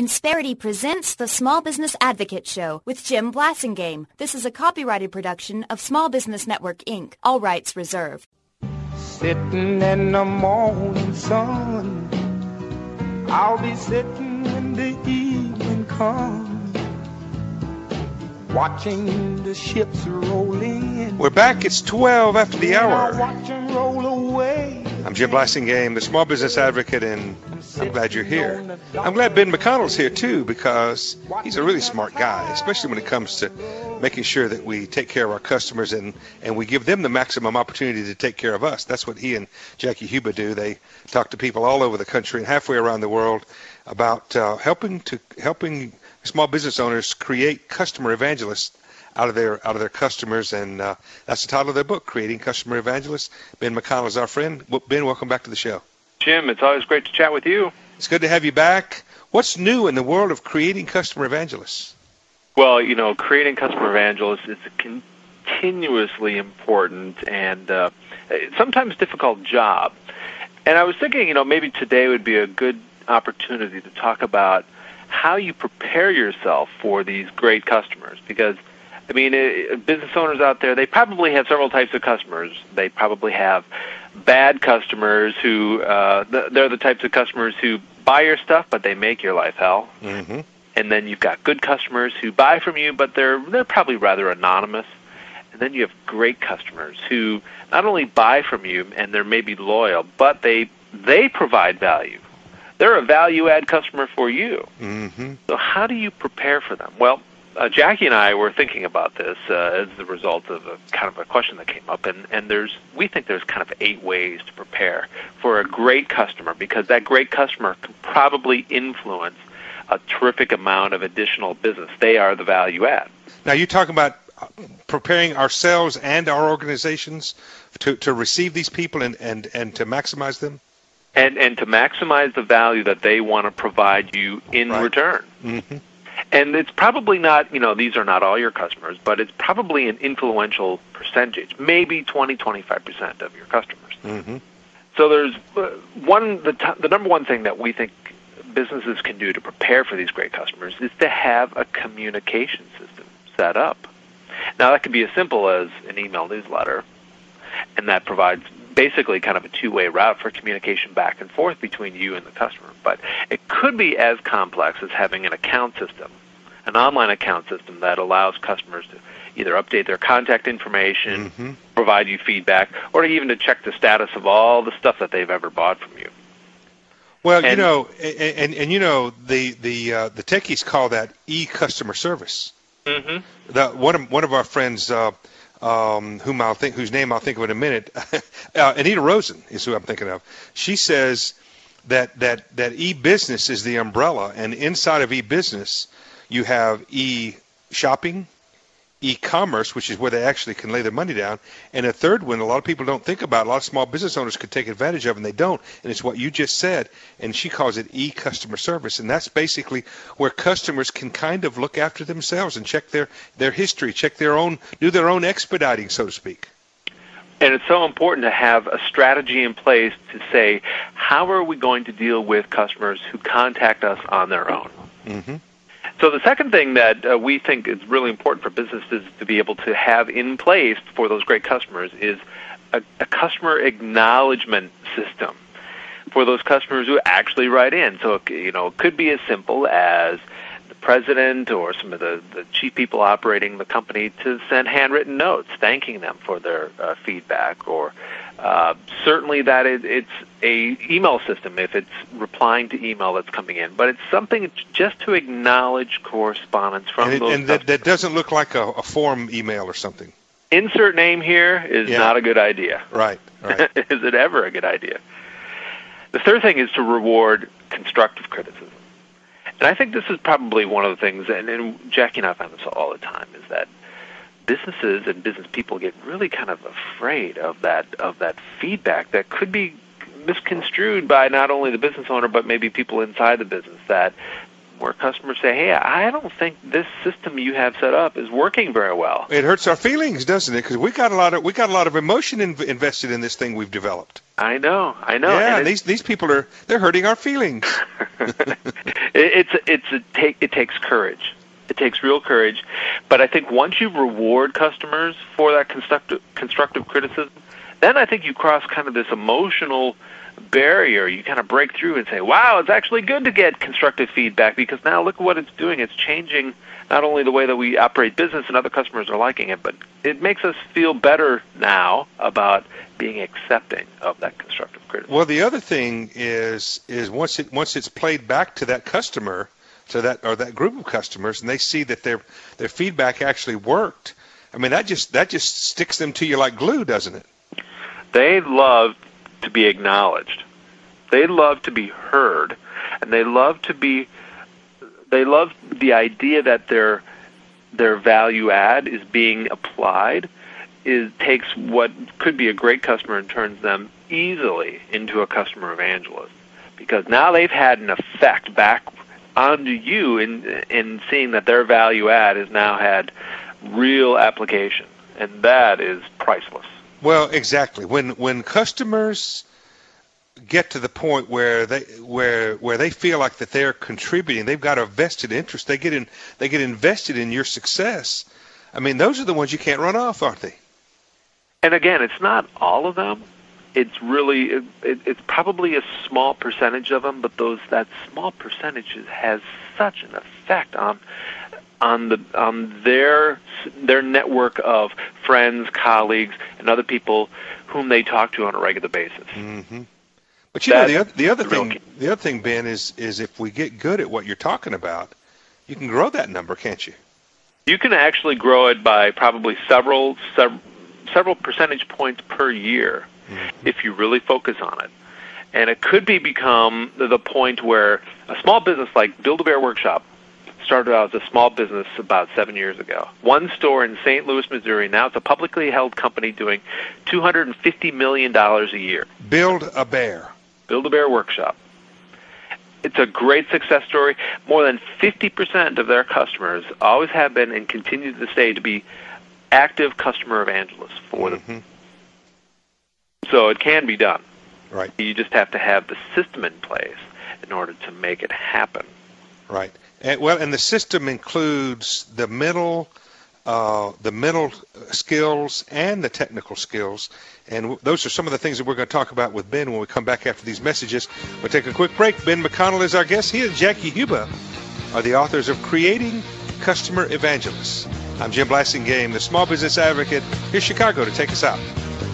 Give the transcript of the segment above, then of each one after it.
Insperity presents the Small Business Advocate Show with Jim Blasingame. This is a copyrighted production of Small Business Network, Inc. All rights reserved. Sitting in the morning sun, I'll be sitting when the evening comes, watching the ships roll in. We're back. It's 12 after the hour. Watch 'em roll away. I'm Jim Blasingame, the Small Business Advocate, and I'm glad you're here. I'm glad Ben McConnell's here, too, because he's a really smart guy, especially when it comes to making sure that we take care of our customers and we give them the maximum opportunity to take care of us. That's what he and Jackie Huba do. They talk to people all over the country and halfway around the world about helping small business owners create customer evangelists out of their customers, and that's the title of their book, Creating Customer Evangelists. Ben McConnell is our friend. Ben, welcome back to the show. Jim, it's always great to chat with you. It's good to have you back. What's new in the world of creating customer evangelists? Well, creating customer evangelists is a continuously important and sometimes difficult job. And I was thinking, maybe today would be a good opportunity to talk about how you prepare yourself for these great customers, because business owners out there, they probably have several types of customers. They probably have bad customers who, they're the types of customers who buy your stuff, but they make your life hell. Mm-hmm. And then you've got good customers who buy from you, but they're probably rather anonymous. And then you have great customers who not only buy from you and they're maybe loyal, but they provide value. They're a value-add customer for you. Mm-hmm. So how do you prepare for them? Well, Jackie and I were thinking about this as the result of a question that came up, and we think there's kind of 8 ways to prepare for a great customer, because that great customer can probably influence a terrific amount of additional business. They are the value add. Now, you're talking about preparing ourselves and our organizations to receive these people and to maximize them? And to maximize the value that they want to provide you in return. Mm-hmm. And it's probably not, these are not all your customers, but it's probably an influential percentage, maybe 20-25% of your customers. Mm-hmm. So there's the number one thing that we think businesses can do to prepare for these great customers is to have a communication system set up. Now, that could be as simple as an email newsletter, and that provides basically kind of a two-way route for communication back and forth between you and the customer. But it could be as complex as having an account system, an online account system that allows customers to either update their contact information, mm-hmm. provide you feedback, or even to check the status of all the stuff that they've ever bought from you. Well, the techies call that e-customer service. Mm-hmm. One of our friends, whose name I'll think of in a minute, Anita Rosen is who I'm thinking of. She says that e-business is the umbrella, and inside of e-business you have e-shopping, e-commerce, which is where they actually can lay their money down, and a third one a lot of people don't think about, a lot of small business owners could take advantage of, and they don't, and it's what you just said, and she calls it e-customer service, and that's basically where customers can kind of look after themselves and check their history, do their own expediting, so to speak. And it's so important to have a strategy in place to say, how are we going to deal with customers who contact us on their own? Mm-hmm. So the second thing that we think is really important for businesses to be able to have in place for those great customers is a customer acknowledgement system for those customers who actually write in. So, it could be as simple as the president or some of the chief people operating the company to send handwritten notes thanking them for their feedback, or certainly that it's a email system if it's replying to email that's coming in. But it's something just to acknowledge correspondence from those customers. And that doesn't look like a form email or something. Insert name here is not a good idea. Right. Is it ever a good idea? The third thing is to reward constructive criticism. And I think this is probably one of the things, and Jackie and I find this all the time, is that businesses and business people get really kind of afraid of that feedback that could be misconstrued by not only the business owner but maybe people inside the business, that where customers say, hey, I don't think this system you have set up is working very well. It hurts our feelings, doesn't it? Because we got a lot of emotion invested in this thing we've developed. I know. Yeah, and these people they're hurting our feelings. It takes courage. It takes real courage. But I think once you reward customers for that constructive criticism, then I think you cross kind of this emotional barrier. You kind of break through and say, wow, it's actually good to get constructive feedback, because now look at what it's doing. It's changing not only the way that we operate business and other customers are liking it, but it makes us feel better now about being accepting of that constructive criticism. Well, the other thing is once it's played back to that customer, to that group of customers, and they see that their feedback actually worked, I mean, that just sticks them to you like glue, doesn't it? They love to be acknowledged. They love to be heard, and they love the idea that their value add is being applied. It takes what could be a great customer and turns them easily into a customer evangelist, because now they've had an effect back onto you in seeing that their value add has now had real application, and that is priceless. Well, exactly. When customers get to the point where they feel like that they're contributing, they've got a vested interest, they get invested in your success. I mean, those are the ones you can't run off, aren't they? And again, it's not all of them. It's really it's probably a small percentage of them, but that small percentage has such an effect on their network of friends, colleagues, and other people whom they talk to on a regular basis. Mm-hmm. But the other thing, Ben, is if we get good at what you're talking about, you can grow that number, can't you? You can actually grow it by probably several percentage points per year, mm-hmm. if you really focus on it. And it could become the point where a small business like Build-A-Bear Workshop started out as a small business about 7 years ago. One store in St. Louis, Missouri. Now it's a publicly held company doing $250 million a year. Build-A-Bear Workshop. It's a great success story. More than 50% of their customers always have been and continue to stay to be active customer evangelists for mm-hmm. them. So it can be done. Right. You just have to have the system in place in order to make it happen. Right. And the system includes the mental skills and the technical skills. And those are some of the things that we're going to talk about with Ben when we come back after these messages. We'll take a quick break. Ben McConnell is our guest. He and Jackie Huba are the authors of Creating Customer Evangelists. I'm Jim Blasingame, the Small Business Advocate. Here's Chicago to take us out.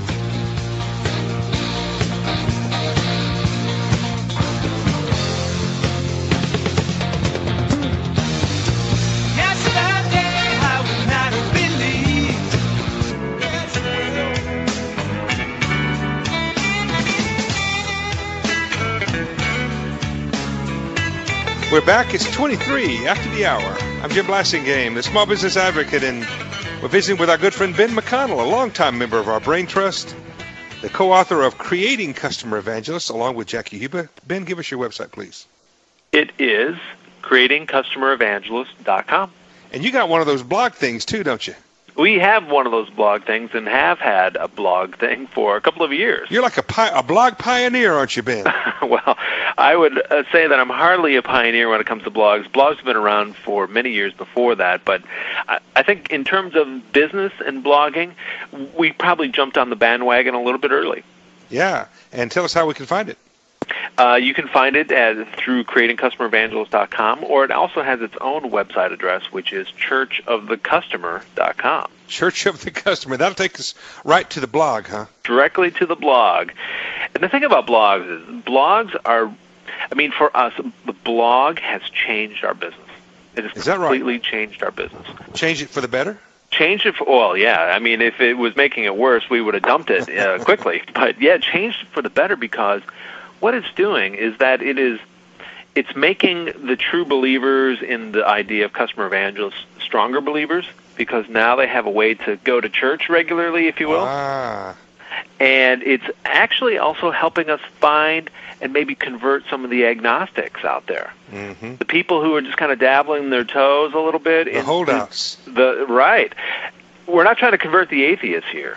We're back. It's 23 after the hour. I'm Jim Blasingame, the Small Business Advocate, and we're visiting with our good friend Ben McConnell, a longtime member of our Brain Trust, the co-author of Creating Customer Evangelists, along with Jackie Huba. Ben, give us your website, please. It is creatingcustomerevangelist.com. And you got one of those blog things, too, don't you? We have one of those blog things and have had a blog thing for a couple of years. You're like a blog pioneer, aren't you, Ben? Well, I would say that I'm hardly a pioneer when it comes to blogs. Blogs have been around for many years before that, but I think in terms of business and blogging, we probably jumped on the bandwagon a little bit early. Yeah, and tell us how we can find it. You can find it through creatingcustomerevangelist.com, or it also has its own website address, which is churchofthecustomer.com. Church of the Customer. That'll take us right to the blog, huh? Directly to the blog. And the thing about blogs is blogs are, for us, the blog has changed our business. It has completely changed our business. Changed it for the better? Changed it for, yeah. If it was making it worse, we would have dumped it quickly. But, yeah, changed it for the better because what it's doing is that it's making the true believers in the idea of customer evangelists stronger believers, because now they have a way to go to church regularly, if you will. And it's actually also helping us find and maybe convert some of the agnostics out there. Mm-hmm. The people who are just kind of dabbling their toes a little bit. The holdouts. Right. We're not trying to convert the atheists here.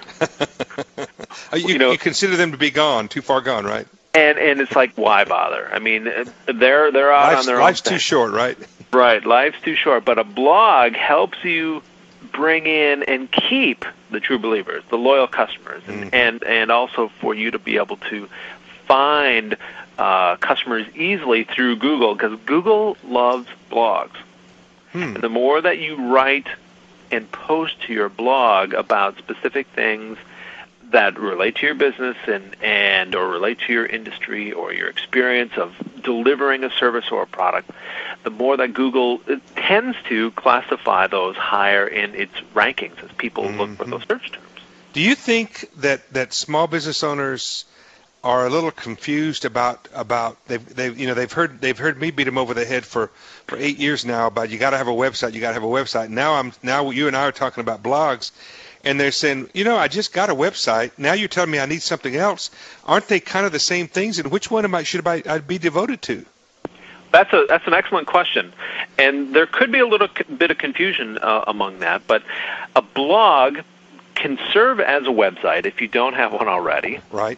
You consider them to be gone, too far gone, right? And it's like, why bother? I mean, they're out on their own. Life's too short, right? Right, life's too short. But a blog helps you bring in and keep the true believers, the loyal customers, and also for you to be able to find customers easily through Google, because Google loves blogs. And the more that you write and post to your blog about specific things that relate to your business and or relate to your industry or your experience of delivering a service or a product, the more that Google tends to classify those higher in its rankings as people look for those search terms. Do you think that small business owners are a little confused about they've heard me beat them over the head for 8 years now about you got to have a website. Now you and I are talking about blogs, and they're saying, I just got a website. Now you're telling me I need something else. Aren't they kind of the same things? And which one should I be devoted to? That's an excellent question, and there could be a little bit of confusion among that. But a blog can serve as a website if you don't have one already. Right.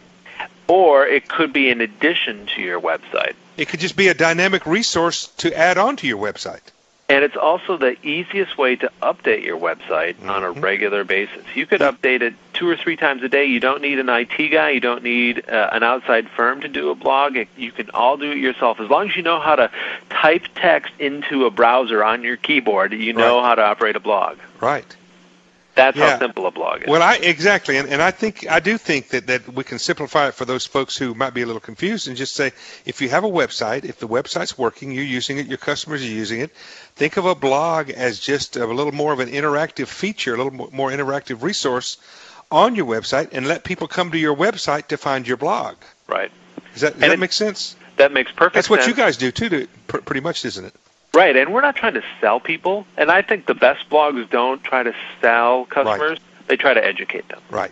Or it could be in addition to your website. It could just be a dynamic resource to add on to your website. And it's also the easiest way to update your website on a regular basis. You could update it 2 or 3 times a day. You don't need an IT guy. You don't need an outside firm to do a blog. You can all do it yourself. As long as you know how to type text into a browser on your keyboard, you know how to operate a blog. Right. That's how simple a blog is. Well, exactly, and I do think that we can simplify it for those folks who might be a little confused and just say, if you have a website, if the website's working, you're using it, your customers are using it, think of a blog as just a little more of an interactive feature, a little more interactive resource on your website, and let people come to your website to find your blog. Right. Does that make sense? That makes perfect sense. That's what you guys do too, pretty much, isn't it? Right, and we're not trying to sell people. And I think the best blogs don't try to sell customers. Right. They try to educate them. Right.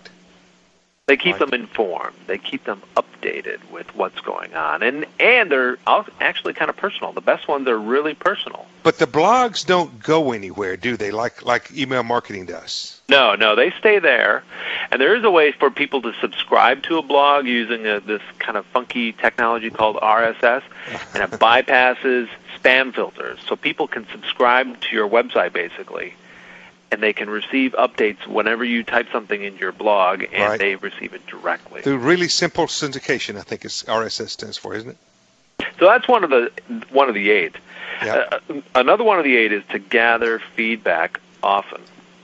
They keep them informed. They keep them updated with what's going on. And they're actually kind of personal. The best ones are really personal. But the blogs don't go anywhere, do they, like email marketing does? No, they stay there. And there is a way for people to subscribe to a blog using this kind of funky technology called RSS, and it bypasses spam filters. So people can subscribe to your website, basically, and they can receive updates whenever you type something in your blog, and they receive it directly. Through really simple syndication, I think is RSS stands for, isn't it? So that's one of the 8. Yeah. Another one of the 8 is to gather feedback often.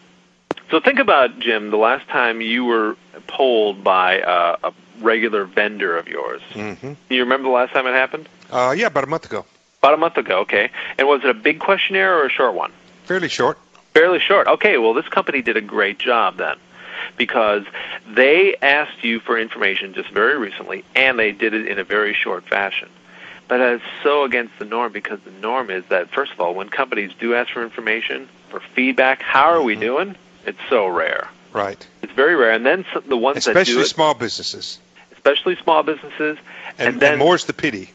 So think about, Jim, the last time you were polled by a regular vendor of yours. Mm-hmm. You remember the last time it happened? Yeah, about a month ago. About a month ago, okay. And was it a big questionnaire or a short one? Fairly short. Fairly short. Okay, well, this company did a great job then, because they asked you for information just very recently, and they did it in a very short fashion. But it's so against the norm, because the norm is that, first of all, when companies do ask for information, for feedback, how are we doing? It's so rare. Right. It's very rare. And then the ones that do it... Especially small businesses. Especially small businesses. And more's the pity.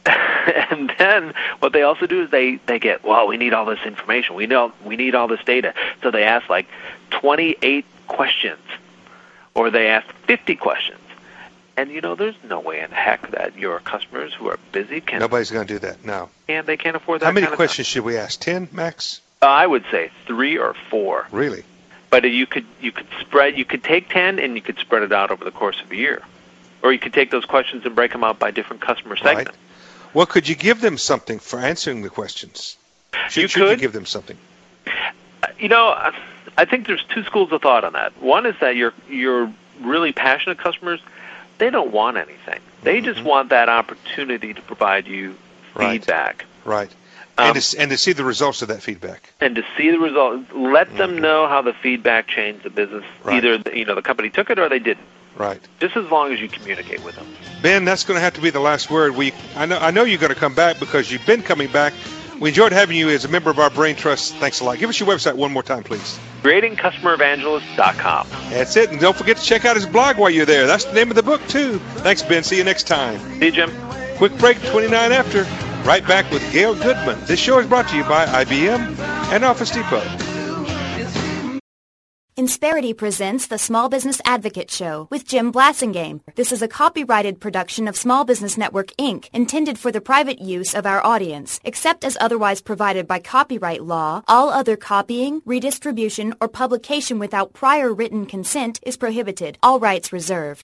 And then what they also do is they get, we need all this information. We need all this data. So they ask like 28 questions, or they ask 50 questions. And, there's no way in heck that your customers who are busy can... Nobody's going to do that, no. And they can't afford that. How many questions should we ask? 10, max? I would say 3 or 4. Really? But you could take 10 and you could spread it out over the course of a year. Or you could take those questions and break them out by different customer segments. Right. Well, could you give them something for answering the questions? Should you give them something? I think there's 2 schools of thought on that. One is that your really passionate customers, they don't want anything. They just want that opportunity to provide you feedback. Right. And to see the results of that feedback. And to see the results, let them know how the feedback changed the business. Right. Either the company took it or they didn't. Right. Just as long as you communicate with them. Ben, that's going to have to be the last word. I know you're going to come back, because you've been coming back We enjoyed having you as a member of our Brain Trust. Thanks a lot. Give us your website one more time, please. CreatingCustomerEvangelist.com. That's it. And don't forget to check out his blog while you're there. That's the name of the book, too. Thanks, Ben. See you next time. See you, Jim. Quick break, 29 after. Right back with Gail Goodman. This show is brought to you by IBM and Office Depot. Insperity presents the Small Business Advocate Show with Jim Blasingame. This is a copyrighted production of Small Business Network, Inc., intended for the private use of our audience. Except as otherwise provided by copyright law, all other copying, redistribution, or publication without prior written consent is prohibited. All rights reserved.